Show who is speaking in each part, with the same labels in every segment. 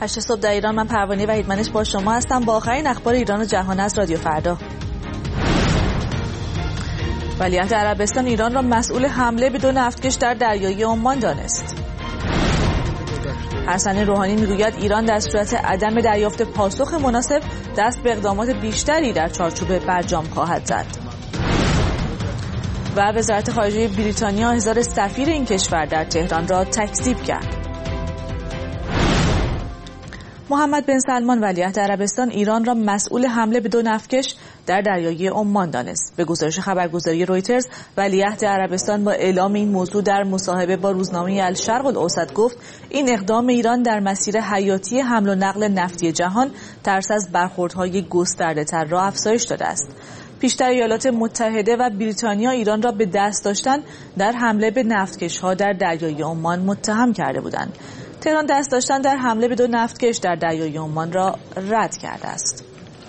Speaker 1: 8 صبح در ایران. من پروانه وحیدمنش با شما هستم با آخرین اخبار ایران و جهان از رادیو فردا. ولیعهد عربستان ایران را مسئول حمله به 2 نفتکش در دریای عمان دانست. حسن روحانی میگوید ایران در صورت عدم دریافت پاسخ مناسب دست به اقدامات بیشتری در چارچوب برجام خواهد زد. و وزارت خارجه بریتانیا احضار سفیر این کشور در تهران را تکذیب کرد. محمد بن سلمان ولیعهد عربستان ایران را مسئول حمله به 2 نفتکش در دریای عمان دانست. به گزارش خبرگزاری رویترز، ولیعهد عربستان با اعلام این موضوع در مصاحبه با روزنامه الشرق الاوسط گفت این اقدام ایران در مسیر حیاتی حمل و نقل نفتی جهان ترس از برخوردهای گسترده‌تر را افزایش داده است. پیشتر ایالات متحده و بریتانیا ایران را به دست داشتن در حمله به نفتکش‌ها در دریای عمان متهم کرده بودند. تهران دست داشتن در حمله به 2 نفتکش در دریای عمان را رد کرده است.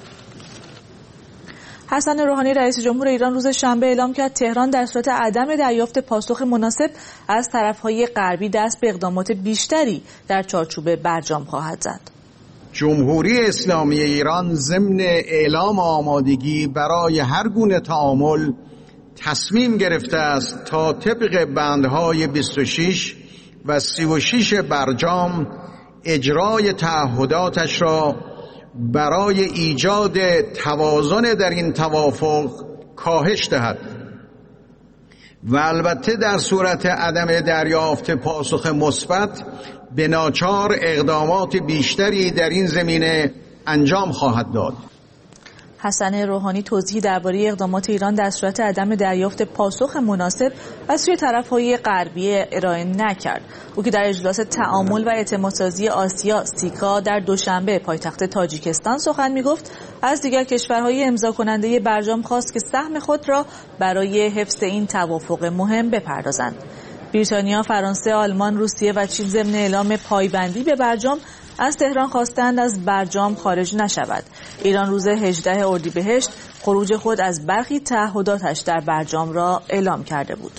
Speaker 1: حسن روحانی رئیس جمهور ایران روز شنبه اعلام کرد تهران در صورت عدم دریافت پاسخ مناسب از طرف‌های غربی دست به اقدامات بیشتری در چارچوب برجام خواهد زد.
Speaker 2: جمهوری اسلامی ایران ضمن اعلام آمادگی برای هر گونه تعامل تصمیم گرفته است تا طبق بندهای 26 و 36 برجام اجرای تعهداتش را برای ایجاد توازن در این توافق کاهش دهد و البته در صورت عدم دریافت پاسخ مثبت به ناچار اقدامات بیشتری در این زمینه انجام خواهد داد.
Speaker 1: حسن روحانی توضیحی درباره اقدامات ایران در صورت عدم دریافت پاسخ مناسب از سوی طرف‌های غربی ارائه نکرد. او که در اجلاس تعامل و اعتمادسازی آسیا سیکا در دوشنبه پایتخت تاجیکستان سخن می‌گفت، از دیگر کشورهای امضا کننده برجام خواست که سهم خود را برای حفظ این توافق مهم بپردازند. بریتانیا، فرانسه، آلمان، روسیه و چین ضمن اعلام پایبندی به برجام از تهران خواستند از برجام خارج نشود. ایران روز 18 اردیبهشت خروج خود از برخی تعهداتش در برجام را اعلام کرده بود.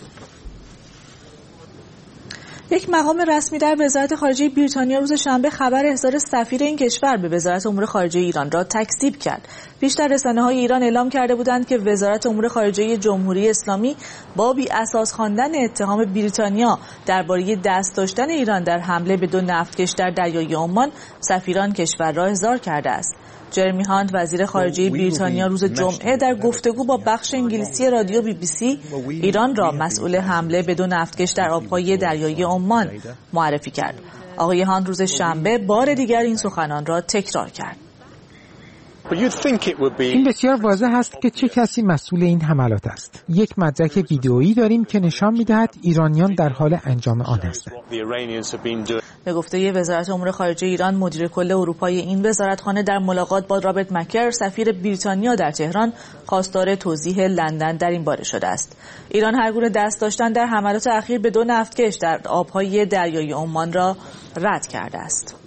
Speaker 1: یک مقام رسمی در وزارت خارجه بریتانیا روز شنبه خبر احضار سفیر این کشور به وزارت امور خارجه ایران را تکذیب کرد. پیشتر رسانه‌های ایران اعلام کرده بودند که وزارت امور خارجه جمهوری اسلامی با بی اساس خواندن اتهام بریتانیا درباره دست داشتن ایران در حمله به 2 نفتکش در دریای عمان سفیران کشور را احضار کرده است. جرمی هانت وزیر خارجه بریتانیا روز جمعه در گفتگو با بخش انگلیسی رادیو BBC ایران را مسئول حمله به 2 نفتکش در آبهای دریای عمان معرفی کرد. آقای هانت روز شنبه بار دیگر این سخنان را تکرار کرد.
Speaker 3: این بسیار واضح است که چه کسی مسئول این حملات است. یک مدرک ویدئویی داریم که نشان می‌دهد ایرانیان در حال انجام آن هستند.
Speaker 1: به گفته وزارت امور خارجه ایران، مدیر کل اروپای این وزارتخانه در ملاقات با رابرت مکر سفیر بریتانیا در تهران خواستار توضیح لندن در این باره شده است. ایران هر گونه دست داشتن در حملات اخیر به 2 نفتکش در آبهای دریای عمان را رد کرده است.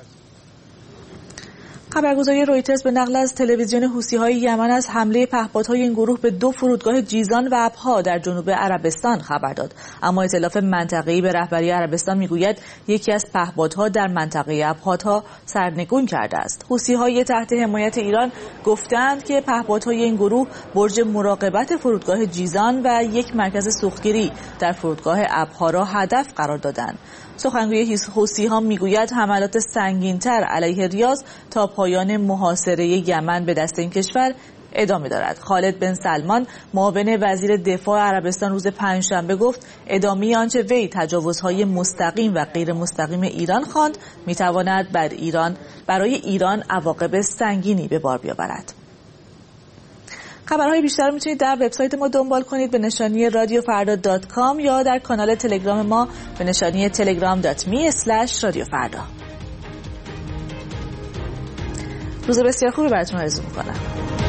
Speaker 1: خبرگزاری رویترز به نقل از تلویزیون حوثی‌های یمن از حمله پهپادهای این گروه به 2 فرودگاه جیزان و ابها در جنوب عربستان خبر داد. اما ائتلاف منطقه‌ای به رهبری عربستان میگوید یکی از پهپادها در منطقه ابها سرنگون کرده است. حوثی‌های تحت حمایت ایران گفتند که پهپادهای این گروه برج مراقبت فرودگاه جیزان و یک مرکز سوختگیری در فرودگاه ابها را هدف قرار دادند. سخنگوی حوثی‌ها میگوید حملات سنگین‌تر علیه ریاض تا پایان محاصره یمن به دست این کشور ادامه دارد. خالد بن سلمان معاون وزیر دفاع عربستان روز پنجشنبه گفت ادامه آنچه وی تجاوزهای مستقیم و غیر مستقیم ایران خواند میتواند برای ایران عواقب سنگینی به بار بیاورد. خبرهای بیشتر میتونید در وبسایت ما دنبال کنید به نشانی radiofarda.com یا در کانال تلگرام ما به نشانی telegram.me/radiofarda. روز بسیار خوبی براتون آرزو میکنم.